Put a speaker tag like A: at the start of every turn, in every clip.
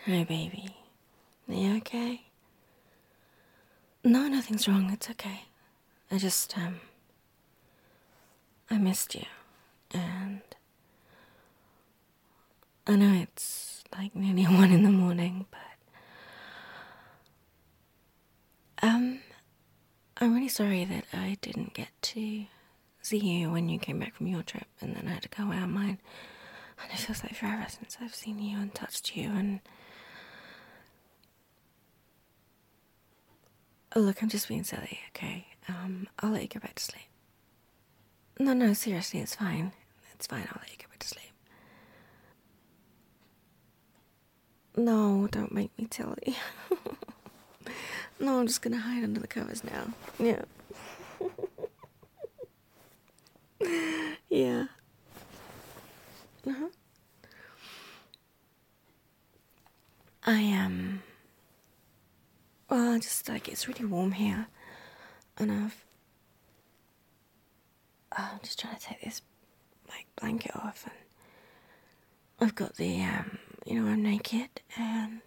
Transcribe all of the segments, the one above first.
A: Hi, baby. Are you okay? No, nothing's wrong. It's okay. I just, I missed you. And I know it's like nearly 1 in the morning, but, I'm really sorry that I didn't get to see you when you came back from your trip, and then I had to go out mine. And it feels like forever since I've seen you and touched you, and... Oh, look, I'm just being silly, okay? I'll let you go back to sleep. No, seriously, it's fine. It's fine, I'll let you go back to sleep. No, don't make me tell you. No, I'm just gonna hide under the covers now. Yeah. Yeah. Uh-huh. I well, just like it's really warm here, and I'm just trying to take this like blanket off, and I've got the I'm naked, and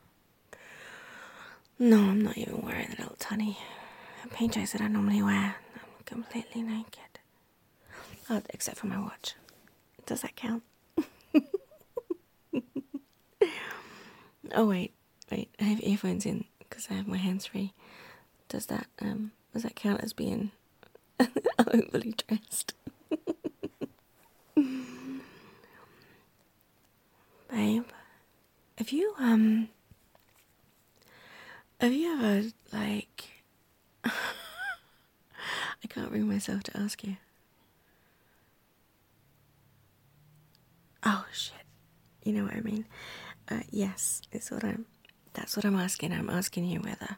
A: no, I'm not even wearing the little tiny PJs that I normally wear. I'm completely naked, except for my watch. Does that count? Oh wait, I have earphones in because I have my hands free. Does that count as being overly dressed? Babe, have you ever, like, I can't bring myself to ask you. Oh shit, you know what I mean? Yes, that's what I'm asking. I'm asking you whether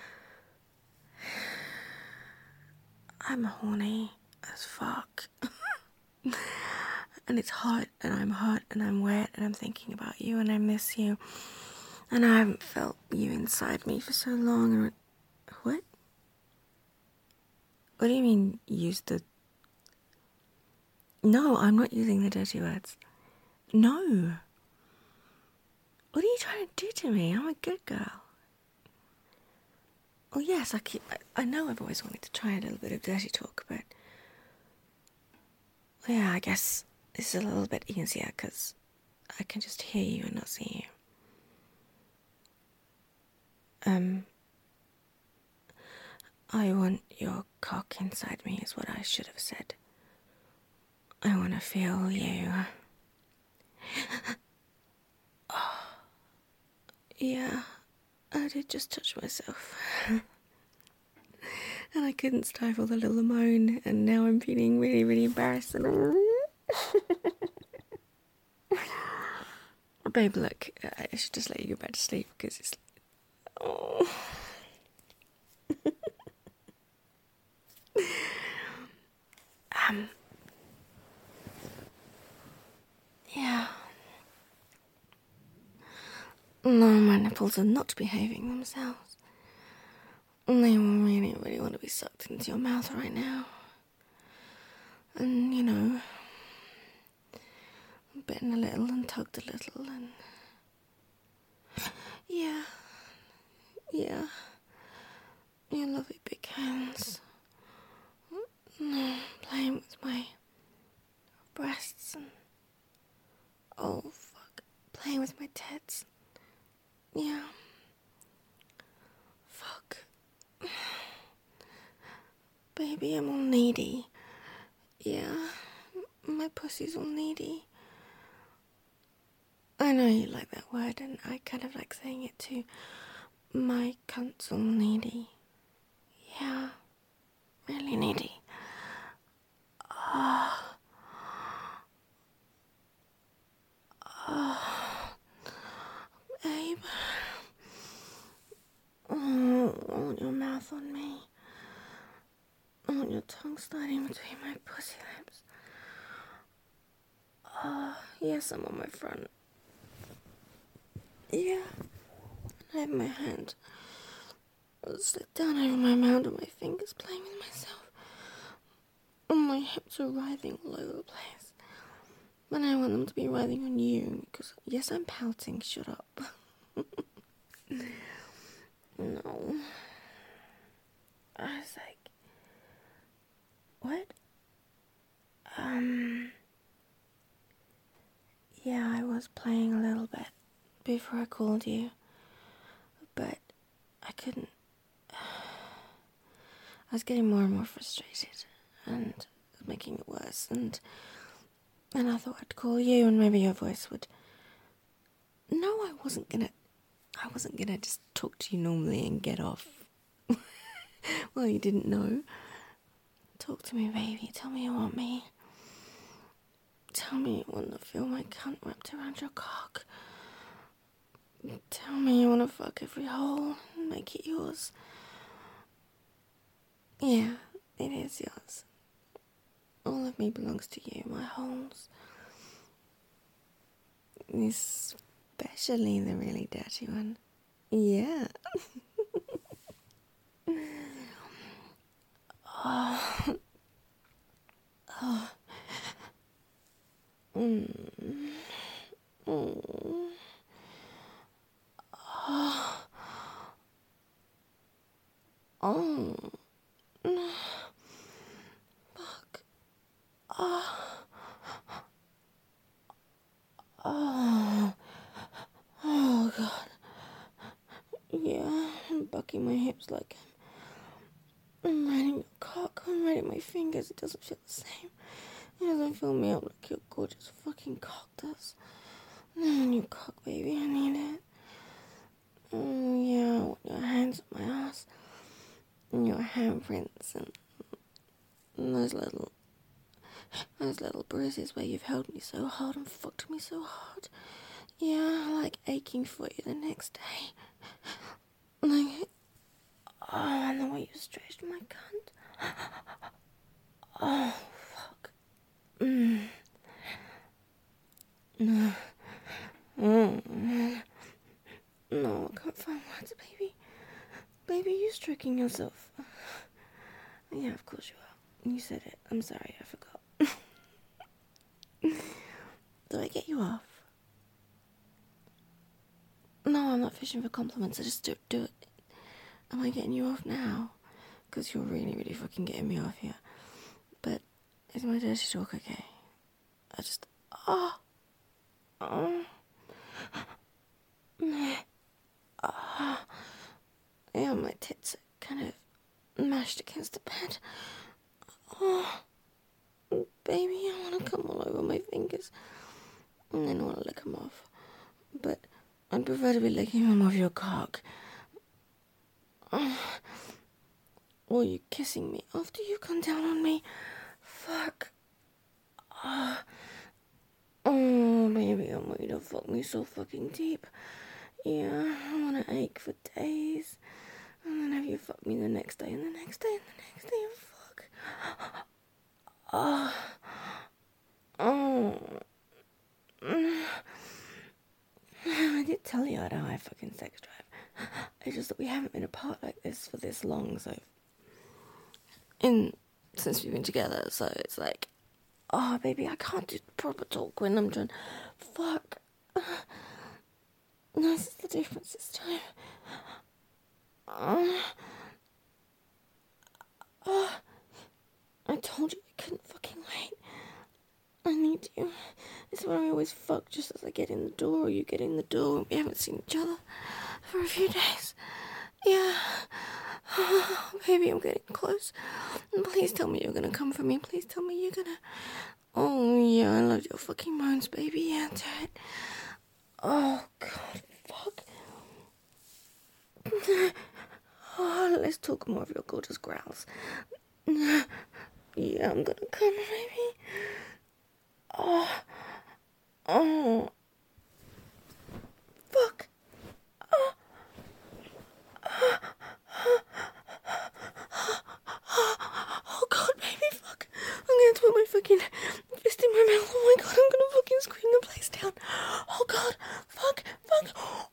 A: I'm horny as fuck. And it's hot, and I'm hot, and I'm wet, and I'm thinking about you, and I miss you. And I haven't felt you inside me for so long. And what? What do you mean, use the... No, I'm not using the dirty words. No. What are you trying to do to me? I'm a good girl. Well, yes, I know I've always wanted to try a little bit of dirty talk, but... Yeah, I guess this is a little bit easier, because I can just hear you and not see you. I want your cock inside me is what I should have said. I want to feel you. Oh, yeah, I did just touch myself. And I couldn't stifle the little moan, and now I'm feeling really, really embarrassed. Babe, look, I should just let you go back to sleep, because it's... Oh. Yeah. No, my nipples are not behaving themselves. They really, really want to be sucked into your mouth right now. And, bitten a little and tugged a little and... Yeah. Yeah. Your lovely big hands. Playing with my breasts and... Oh, fuck. Playing with my tits. Yeah. Fuck. Baby, I'm all needy. Yeah. My pussy's all needy. I know you like that word, and I kind of like saying it too. My cunt's all needy. Yeah. Really needy. Oh. Oh. Babe. Oh, I want your mouth on me. I want your tongue sliding between my pussy lips. Oh, yes, I'm on my front. Yeah. I have my hand slid down over my mouth and my fingers playing with myself. And my hips are writhing all over the place. But I want them to be writhing on you, because, yes, I'm pouting, shut up. No. I was like, what? Yeah, I was playing a little bit before I called you, but I couldn't. I was getting more and more frustrated, and making it worse, and I thought I'd call you, and maybe your voice would. No, I wasn't gonna just talk to you normally and get off. Well, you didn't know. Talk to me, baby. Tell me you want me. Tell me you want to feel my cunt wrapped around your cock. Tell me you want to fuck every hole and make it yours. Yeah, it is yours. All of me belongs to you, my holes. Especially the really dirty one. Yeah. Oh. Oh. Mm. Mm. Oh. Oh. Fuck. Oh. Oh. Oh, God. Yeah, I'm bucking my hips like I'm riding your cock. I'm riding my fingers. It doesn't feel the same. It doesn't fill me up like your gorgeous fucking cock does. Your cock, baby, I need it. Oh, yeah, I want your hands on my ass. And your handprints and those little bruises where you've held me so hard and fucked me so hard. Yeah, I like aching for you the next day. Like, oh, and the way you stretched my cunt. Oh, fuck. Mm. No. Mm. No, I can't find words, baby. Baby, you stroking yourself. Yeah, of course you are. You said it. I'm sorry, I forgot. Did I get you off? No, I'm not fishing for compliments. I just do it. Am I getting you off now? Because you're really, really fucking getting me off here. But is my dirty talk okay? I just... Oh. Oh. Oh. Yeah, my tits are kind of mashed against the bed. Oh. Baby, I want to come all over my fingers. And then I want to lick them off. But I'd prefer to be licking them off your cock. Or you kissing me after you come down on me. Fuck. Oh, baby, I want you to fuck me so fucking deep. Yeah, I want to ache for days. And then have you fuck me the next day and the next day and the next day and fuck. Oh. Oh. I did tell you I don't have fucking sex drive. It's just that we haven't been apart like this for this long, so... Since we've been together, so it's like... Oh, baby, I can't do proper talk when I'm trying... Fuck. No, this is the difference this time. I told you I couldn't fucking wait. I need you. It's when I always fuck just as I get in the door or you get in the door and we haven't seen each other for a few days. Yeah. Oh, baby, I'm getting close. And please tell me you're gonna come for me. Please tell me you're gonna... Oh, yeah, I love your fucking moans, baby. Yeah, do it. Oh, God, fuck. Oh, let's talk more of your gorgeous growls. Yeah, I'm gonna come, baby. Oh. Oh. Fuck. Oh. Oh, God, baby, fuck. I'm gonna put my fucking fist in my mouth. Oh, my God, I'm gonna fucking scream the place down. Oh, God. Fuck. Fuck.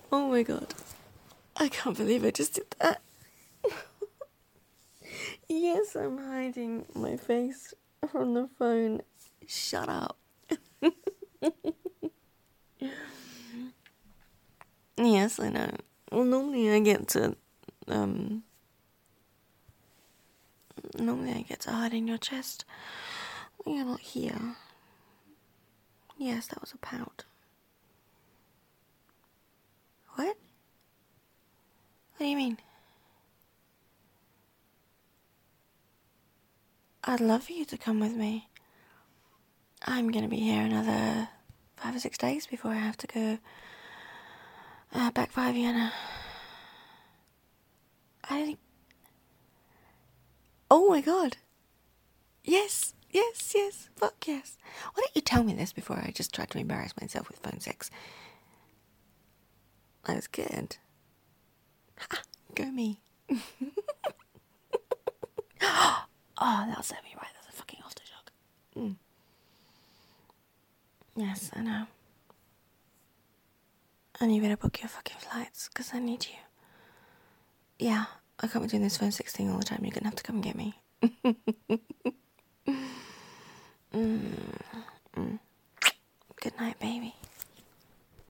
A: Oh my god. I can't believe I just did that. Yes, I'm hiding my face from the phone. Shut up. Yes, I know. Well, normally I get to hide in your chest. When you're not here. Yes, that was a pout. What? What do you mean? I'd love for you to come with me. I'm gonna be here another 5 or 6 days before I have to go back via Vienna. I think. Oh my god. Yes, yes, yes. Fuck yes. Why don't you tell me this before I just tried to embarrass myself with phone sex? I was good. Ha! Go me. Oh, that'll set me right. That's a fucking aftershock. Yes, I know. And you better book your fucking flights, because I need you. Yeah, I can't be doing this phone sex thing all the time. You're gonna have to come and get me. Good night, baby.